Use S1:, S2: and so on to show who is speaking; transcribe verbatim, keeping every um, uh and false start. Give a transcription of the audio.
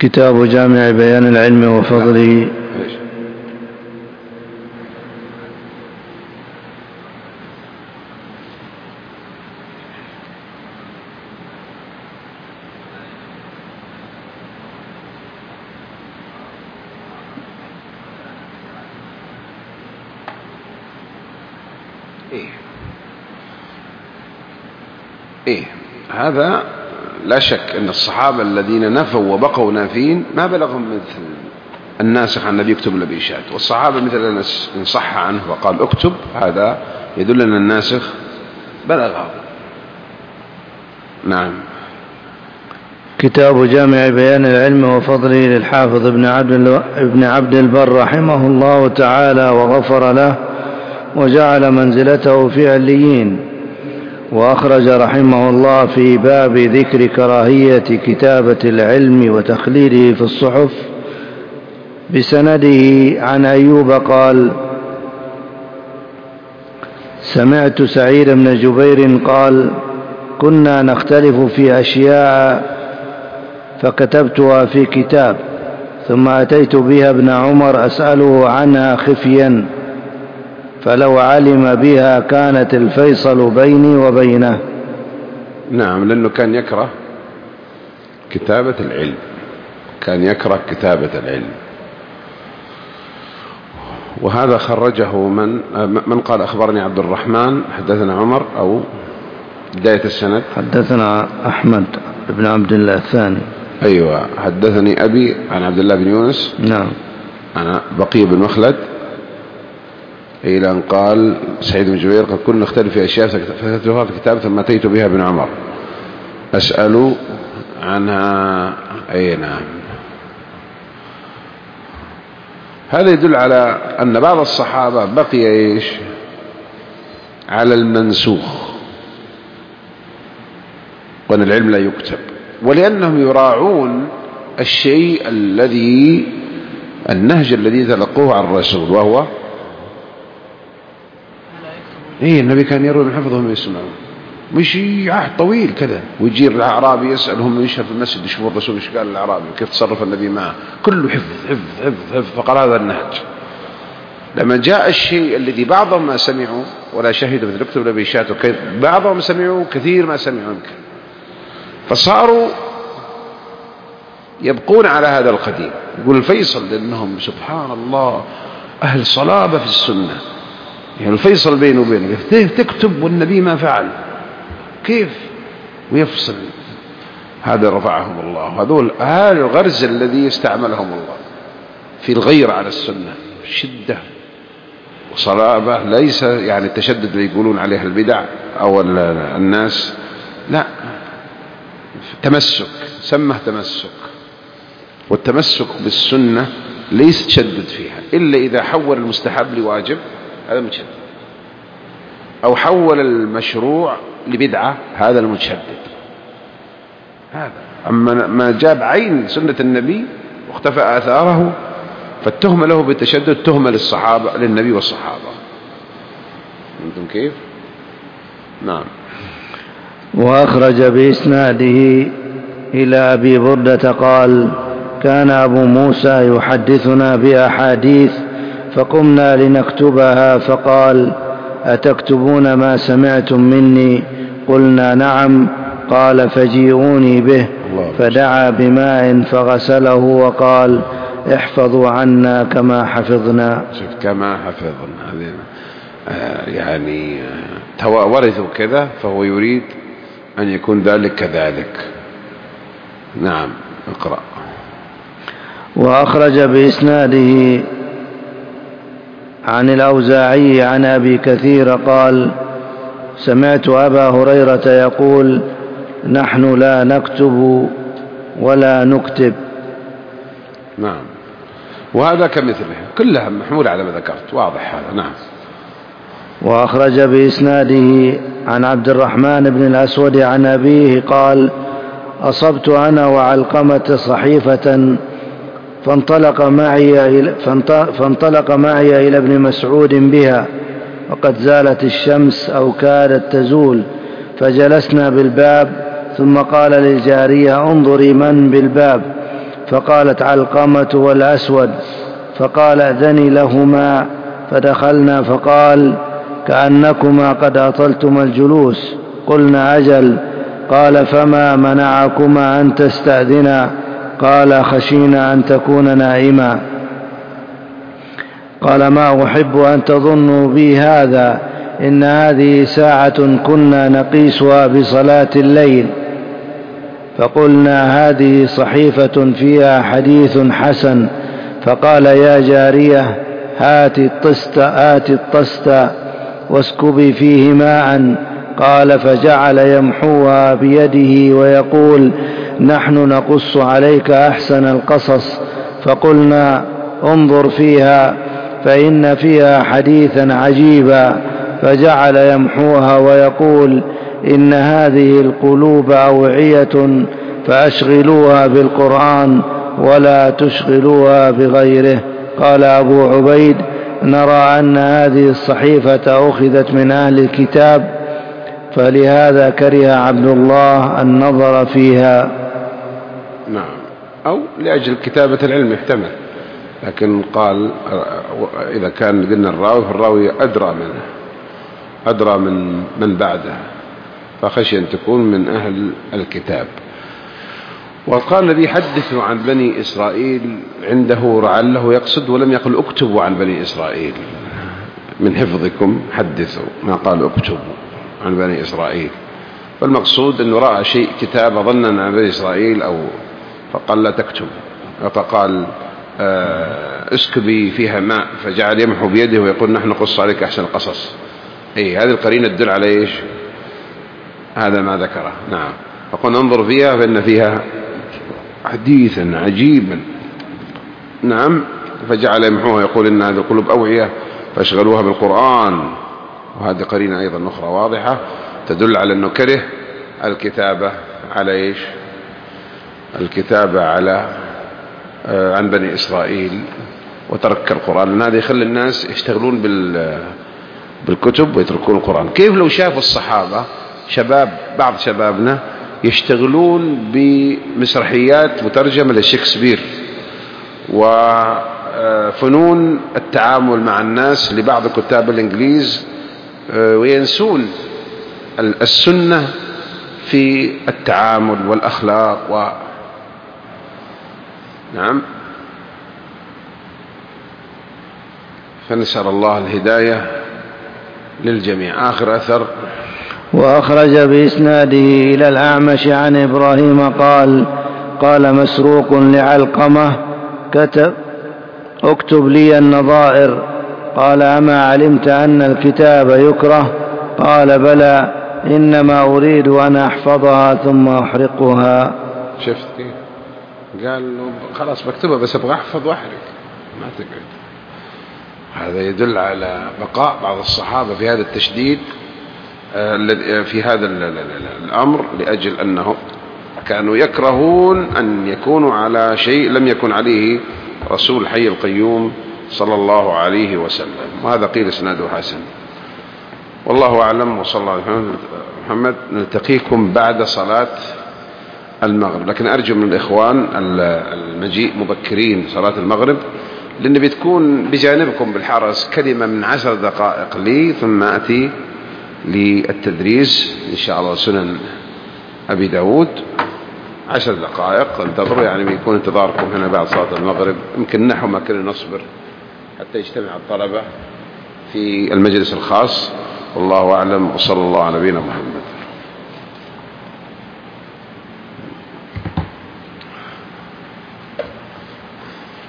S1: كتاب جامع بيان العلم وفضله.
S2: إيه إيه هذا لا شك أن الصحابة الذين نفوا وبقوا نافين ما بلغهم مثل الناسخ عن النبي يكتب النبي إشهاد، والصحابة مثل إن صح عنه وقال اكتب، هذا يدل أن الناسخ بلغه. نعم.
S1: كتاب جامع بيان العلم وفضله للحافظ ابن عبد ابن عبد البر رحمه الله تعالى وغفر له وجعل منزلته في عليين. وأخرج رحمه الله في باب ذكر كراهية كتابة العلم وتخليده في الصحف بسنده عن أيوب قال: سمعت سعيد بن جبير قال: كنا نختلف في أشياء فكتبتها في كتاب، ثم أتيت بها ابن عمر أسأله عنها خفيا، فلو علم بها كانت الفيصل بيني وبينه.
S2: نعم، لأنه كان يكره كتابة العلم، كان يكره كتابة العلم. وهذا خرجه من من قال أخبرني عبد الرحمن حدثنا عمر، أو بداية السند
S1: حدثنا أحمد بن عبد الله الثاني.
S2: أيوة، حدثني أبي عن عبد الله بن يونس.
S1: نعم.
S2: أنا بقي بن مخلد إلى أن قال سعيد بن جبير: قد كنا نختلف في أشياء فكتبتها في كتاب ثم أتيت بها ابن عمر أسأل عنها. أي نعم. هذا يدل على أن بعض الصحابة بقي إيش على المنسوخ، وأن العلم لا يكتب، ولأنهم يراعون الشيء الذي النهج الذي تلقوه عن الرسول، وهو إيه النبي كان يروي من حفظهم يسمعون، مش عهد طويل كذا ويجي الأعرابي يسألهم يشهد في المسجد يشوفوا الرسول ايش قال الأعرابي وكيف تصرف النبي معه، كله حفظ حفظ حفظ حفظ. فقال هذا النهج. لما جاء الشيء الذي بعضهم ما سمعوا ولا شهدوا مثل اكتب النبي شاته، بعضهم سمعوا كثير ما سمعوا يمكن، فصاروا يبقون على هذا القديم. يقول الفيصل لأنهم سبحان الله أهل صلابة في السنة، يعني الفيصل بينه وبينه تكتب والنبي ما فعل كيف ويفصل. هذا رفعهم الله، هذول هذا الغرز الذي استعملهم الله في الغير على السنة، شدة وصلابة، ليس يعني التشدد اللي يقولون عليها البدع أو الناس، لا، تمسك، سمه تمسك. والتمسك بالسنة ليس تشدد فيها إلا إذا حول المستحب لواجب، هذا متشدد، أو حول المشروع لبدعة، هذا المتشدد. هذا أما ما جاب عين سنة النبي واختفى آثاره فالتهمة له بالتشدد تهمة للصحابة للنبي والصحابة. أنتم كيف؟ نعم.
S1: وأخرج بإسناده إلى أبي بردة قال: كان أبو موسى يحدثنا بأحاديث فقمنا لنكتبها فقال: أتكتبون ما سمعتم مني؟ قلنا: نعم. قال: فجيئوني به. فدعا بماء فغسله وقال: احفظوا عنا كما حفظنا.
S2: شوف كما حفظنا، هذه آه يعني آه ورثوا كذا، فهو يريد أن يكون ذلك كذلك. نعم، اقرأ.
S1: وأخرج بإسناده عن الأوزاعي عن أبي كثير قال: سمعت أبا هريرة يقول: نحن لا نكتب ولا نكتب.
S2: نعم، وهذا كمثله كلها محمول على ما ذكرت، واضح هذا. نعم.
S1: وأخرج بإسناده عن عبد الرحمن بن الأسود عن أبيه قال: أصبت أنا وعلقمة صحيفة فانطلق معي إلى, فانطلق معي إلى ابن مسعود بها وقد زالت الشمس أو كادت تزول، فجلسنا بالباب، ثم قال للجارية: انظري من بالباب، فقالت علقمة والأسود، فقال ائذني لهما، فدخلنا فقال كأنكما قد أطلتما الجلوس. قلنا أجل. قال فما منعكما أن تستأذنا؟ قال خشينا أن تكون نائما. قال ما أحب أن تظنوا بي هذا، إن هذه ساعة كنا نقيسها بصلاة الليل. فقلنا هذه صحيفة فيها حديث حسن. فقال يا جارية هات الطست, هات الطست واسكبي فيه ماء. قال فجعل يمحوها بيده ويقول نحن نقص عليك أحسن القصص. فقلنا انظر فيها فإن فيها حديثا عجيبا. فجعل يمحوها ويقول إن هذه القلوب أوعية فأشغلوها بالقرآن ولا تشغلوها بغيره. قال أبو عبيد نرى أن هذه الصحيفة أخذت من أهل الكتاب، فلهذا كره عبد الله النظر فيها.
S2: نعم، أو لأجل كتابة العلم يحتمل، لكن قال إذا كان قلنا الراوي فالراوي أدرى منه، أدرى من من بعده، فخشي أن تكون من أهل الكتاب. وقال الذي حدثوا عن بني إسرائيل عنده لعله يقصد، ولم يقل اكتبوا عن بني إسرائيل من حفظكم، حدثوا، ما قال اكتبوا عن بني إسرائيل. فالمقصود أنه رأى شيء كتاب ظنا عن بني إسرائيل، أو فقال لا تكتب، فقال اسكبي فيها ماء، فجعل يمحو بيده ويقول نحن نقص عليك أحسن القصص. أي هذه القرينة تدل على إيش؟ هذا ما ذكره. نعم. فقل انظر فيها فإن فيها حديثا عجيبا. نعم. فجعل يمحوها يقول إن هذه القلوب أوعية فاشغلوها بالقرآن. وهذه قرينة أيضا أخرى واضحة تدل على أنه كره الكتابة على إيش؟ الكتابة على آه عن بني إسرائيل، وترك القرآن، لأن هذا يخلي الناس يشتغلون بال بالكتب ويتركون القرآن. كيف لو شافوا الصحابة شباب، بعض شبابنا يشتغلون بمسرحيات مترجمة لشكسبير وفنون التعامل مع الناس لبعض كتاب الإنجليز، وينسون السنة في التعامل والأخلاق و... نعم. فنسأل الله الهداية للجميع. آخر أثر:
S1: وأخرج بإسناده إلى الأعمش عن إبراهيم قال قال مسروق لعلقمة كتب اكتب لي النظائر. قال أما علمت أن الكتاب يكره؟ قال بلى، إنما أريد أن أحفظها ثم أحرقها.
S2: شفت كيف قال له خلاص بكتبها بس أبغى أحفظ وأحرق، ما تقعد. هذا يدل على بقاء بعض الصحابة في هذا التشديد في هذا الأمر، لأجل أنهم كانوا يكرهون أن يكونوا على شيء لم يكن عليه رسول حي القيوم صلى الله عليه وسلم. وهذا قيل اسناده حسن، والله أعلم. وصلى الله عليه محمد. نلتقيكم بعد صلاة المغرب، لكن أرجو من الإخوان المجيء مبكرين صلاة المغرب، لأن بتكون بجانبكم بالحرس كلمة من عشر دقائق لي، ثم أتي للتدريس إن شاء الله سنن أبي داود. عشر دقائق انتظروا، يعني بيكون انتظاركم هنا بعد صلاة المغرب، يمكن نحو ما كنا نصبر حتى يجتمع الطلبة في المجلس الخاص. والله أعلم، وصلى الله على نبينا محمد.